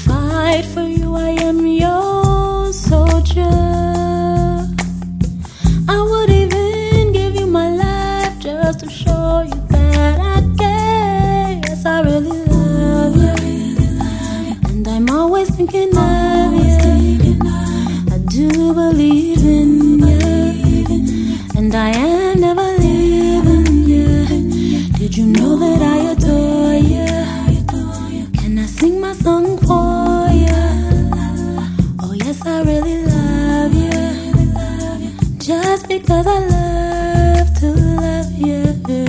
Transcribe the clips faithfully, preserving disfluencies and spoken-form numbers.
fight for you, I am your soldier. I would even give you my life just to show you that I care. Yes, I really love you, and I'm always thinking of you. I do believe in you, and I am never leaving you. Did you know that I adore you? Can I sing my song for you? Oh yes, I really love you, just because I love to love you.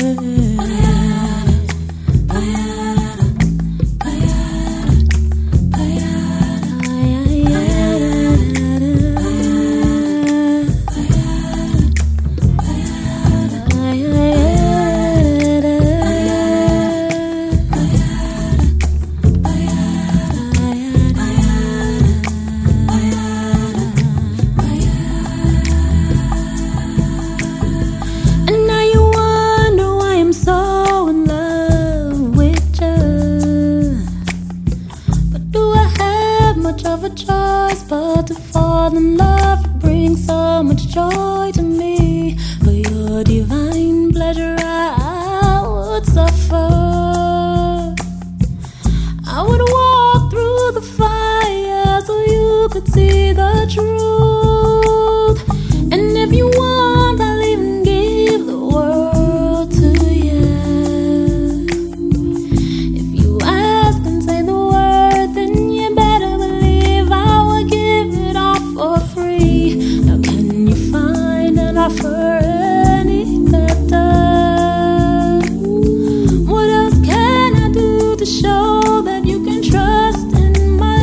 Of a choice but to fall in love brings so much joy to me. For your divine pleasure I would suffer. I would walk through the fire so you could see the truth. And if you want, I'll even give the world to you. If you ask and say the word, then you better offer any better. What else can I do to show that you can trust in my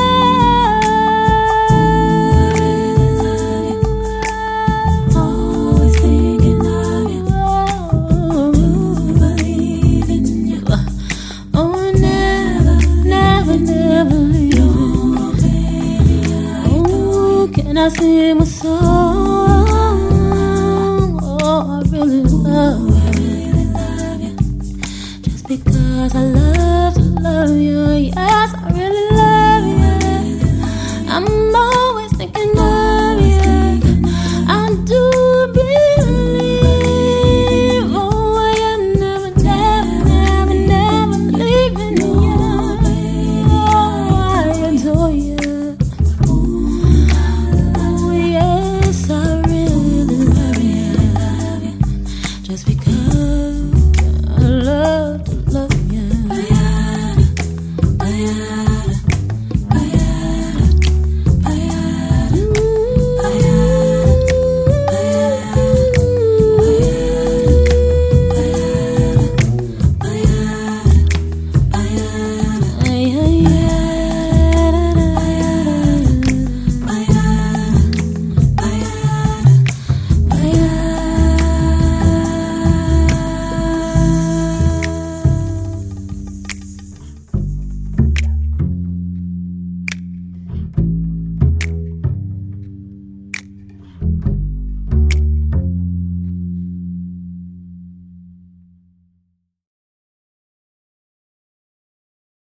love? Always thinking of you, oh, believe in you. Oh, never, never, never leave. Oh, can I sing my song? I really love you, just because I love you.